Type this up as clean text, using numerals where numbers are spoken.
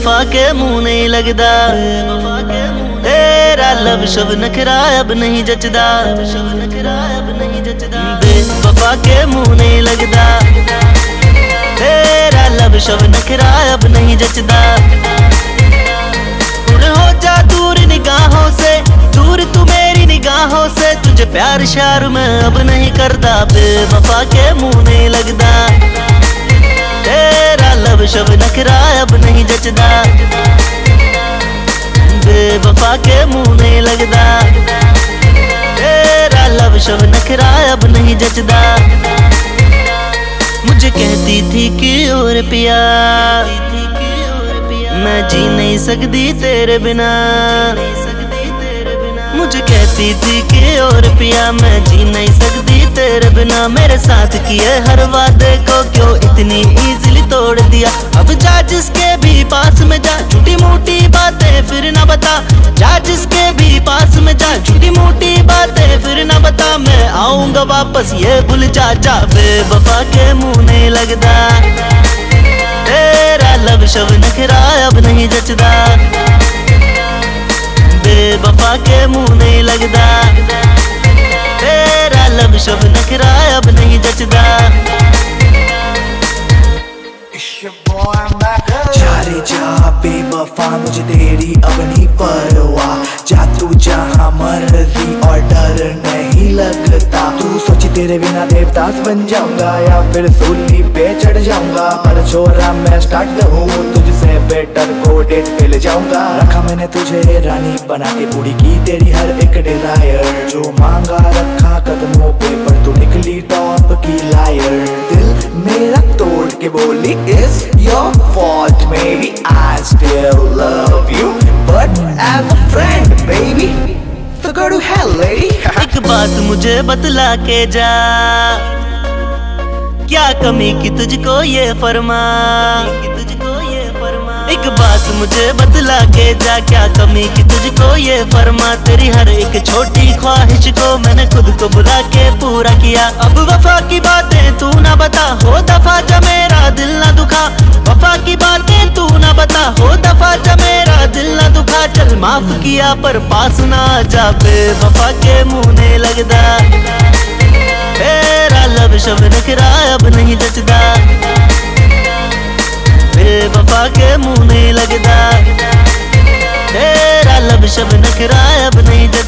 बेवफा के मुंह नहीं लगदा, तेरा लब शब नखरा अब नहीं जचदा, बेवफा के मुंह नहीं लगदा, तेरा लब शब नखरा अब नहीं जचदा। हो जा दूर निगाहों से, दूर तू मेरी निगाहों से, तुझे प्यार शार मैं अब नहीं करदा, बेवफा के मुंह नहीं लगदा, तेरा लब शब नखरा अब नहीं जचदा, बेवफा के मुंह नहीं लगदा, तेरा लब शब नखरा अब नहीं जचदा। मुझे कहती थी कि और पिया मैं जी नहीं सकती तेरे बिना, मुझे कहती थी कि और पिया मैं जी नहीं सकती तेरे बिना। मेरे साथ किए हर वादे को क्यों इतनी इजीली तोड़ दिया, अब जा जिसके भी पास में जा, छोटी मोटी बातें फिर ना बता, जा जिसके भी पास में जा, छोटी मोटी बातें फिर ना बता, मैं आऊंगा वापस ये भूल जा, जा बेवफा के मुंह नहीं लगदा, तेरा लब शब नखरा अब नहीं जचदा, बेवफा के मुंह नहीं लगदा, तेरा लब शब नखरा अब नहीं जचदा। जा रे जा बेवफा मुझे तेरी अब नहीं परवाह, जा तू जहाँ मर्जी और डर नहीं लगता, तू सोची तेरे बिना देवदास बन जाऊंगा या फिर सूली पे चढ़ जाऊंगा, पर छोरा मैं स्टार्ट हूँ तुझसे बेटर को डेट पे ले जाऊंगा। रखा मैंने तुझे रानी बना के, पूरी की तेरी हर एक डिजायर, जो मांगा रखा कदमों पे पर तू निकली टॉप की लायर, दिल मेरा तोड़ के बोली is your fault maybe I still love you but as a friend baby so go to hell lady। एक बात मुझे बतला के जा, क्या कमी की तुझको ये फरमा, एक बात मुझे बतला के जा, क्या कमी की तुझको ये फरमा, तेरी हर एक छोटी ख्वाहिश को मैंने खुद को बुला के पूरा किया, अब वफा की बातें तू ना बता, हो दफा जा मेरा दिल ना दुखा, वफा की बातें तू ना बता, हो दफा जा मेरा दिल ना दुखा, चल माफ किया पर पास ना जा, बेवफा के मुंह नहीं लगदा, तेरा लब शब नखरा अब नहीं जचदा, बेवफा के मुंह नहीं लगदा, तेरा लब शब नखरा अब नहीं जचदा।